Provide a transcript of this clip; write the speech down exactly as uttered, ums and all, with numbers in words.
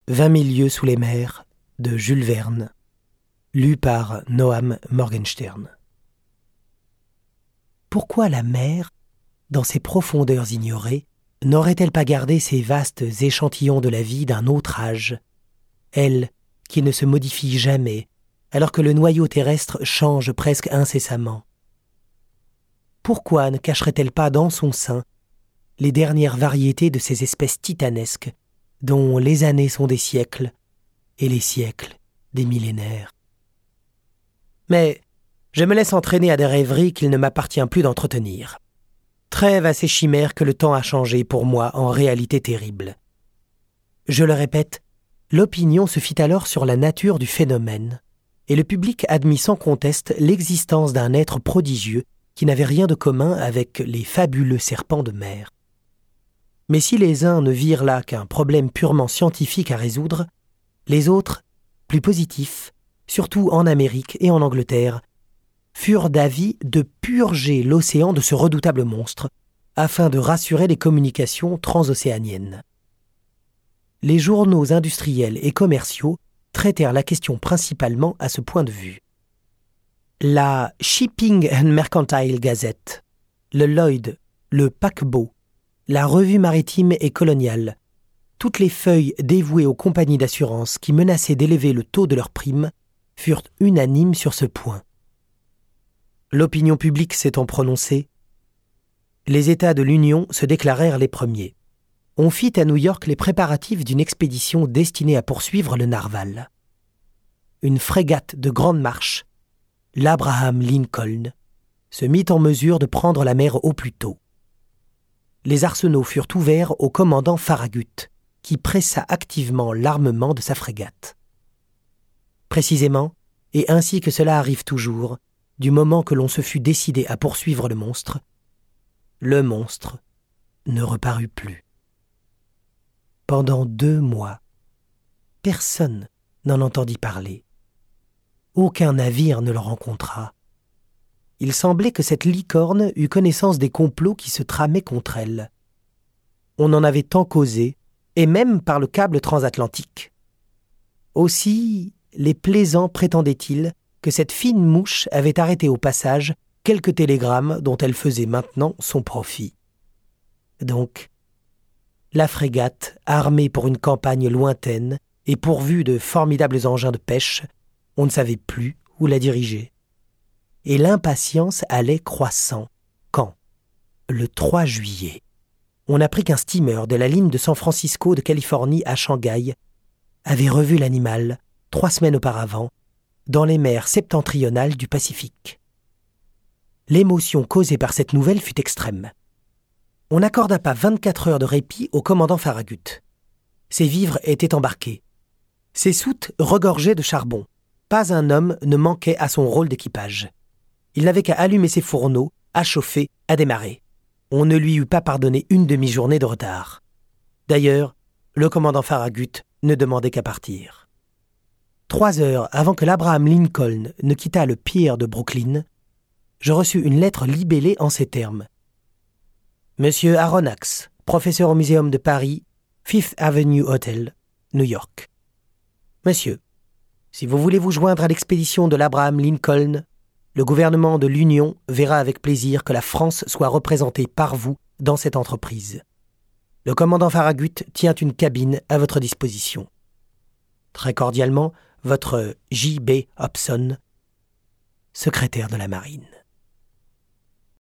Vingt mille lieues sous les mers de Jules Verne, lu par Noam Morgenstern. Pourquoi la mer, dans ses profondeurs ignorées, n'aurait-elle pas gardé ces vastes échantillons de la vie d'un autre âge, elle qui ne se modifie jamais, alors que le noyau terrestre change presque incessamment? Pourquoi ne cacherait-elle pas dans son sein les dernières variétés de ces espèces titanesques dont les années sont des siècles et les siècles des millénaires? Mais je me laisse entraîner à des rêveries qu'il ne m'appartient plus d'entretenir. Trêve à ces chimères que le temps a changées pour moi en réalité terrible. Je le répète, l'opinion se fit alors sur la nature du phénomène, et le public admit sans conteste l'existence d'un être prodigieux qui n'avait rien de commun avec les fabuleux serpents de mer. Mais si les uns ne virent là qu'un problème purement scientifique à résoudre, les autres, plus positifs, surtout en Amérique et en Angleterre, furent d'avis de purger l'océan de ce redoutable monstre, afin de rassurer les communications transocéaniennes. Les journaux industriels et commerciaux traitèrent la question principalement à ce point de vue. La Shipping and Mercantile Gazette, le Lloyd, le Paquebot, la Revue maritime et coloniale, toutes les feuilles dévouées aux compagnies d'assurance qui menaçaient d'élever le taux de leurs primes furent unanimes sur ce point. L'opinion publique s'étant prononcée, les États de l'Union se déclarèrent les premiers. On fit à New York les préparatifs d'une expédition destinée à poursuivre le narwal. Une frégate de grande marche, l'Abraham Lincoln, se mit en mesure de prendre la mer au plus tôt. Les arsenaux furent ouverts au commandant Farragut, qui pressa activement l'armement de sa frégate. Précisément, et ainsi que cela arrive toujours, du moment que l'on se fut décidé à poursuivre le monstre, le monstre ne reparut plus. Pendant deux mois, personne n'en entendit parler. Aucun navire ne le rencontra. Il semblait que cette licorne eût connaissance des complots qui se tramaient contre elle. On en avait tant causé, et même par le câble transatlantique. Aussi, les plaisants prétendaient-ils que cette fine mouche avait arrêté au passage quelques télégrammes dont elle faisait maintenant son profit. Donc, la frégate, armée pour une campagne lointaine et pourvue de formidables engins de pêche, on ne savait plus où la diriger. Et l'impatience allait croissant quand, le trois juillet, on apprit qu'un steamer de la ligne de San Francisco de Californie à Shanghai avait revu l'animal, trois semaines auparavant, dans les mers septentrionales du Pacifique. L'émotion causée par cette nouvelle fut extrême. On n'accorda pas vingt-quatre heures de répit au commandant Farragut. Ses vivres étaient embarqués. Ses soutes regorgeaient de charbon. Pas un homme ne manquait à son rôle d'équipage. Il n'avait qu'à allumer ses fourneaux, à chauffer, à démarrer. On ne lui eût pas pardonné une demi-journée de retard. D'ailleurs, le commandant Farragut ne demandait qu'à partir. Trois heures avant que l'Abraham Lincoln ne quittât le pier de Brooklyn, je reçus une lettre libellée en ces termes. Monsieur Aronnax, professeur au Muséum de Paris, Fifth Avenue Hotel, New York. Monsieur, si vous voulez vous joindre à l'expédition de l'Abraham Lincoln, le gouvernement de l'Union verra avec plaisir que la France soit représentée par vous dans cette entreprise. Le commandant Farragut tient une cabine à votre disposition. Très cordialement, votre J B Hobson, secrétaire de la Marine.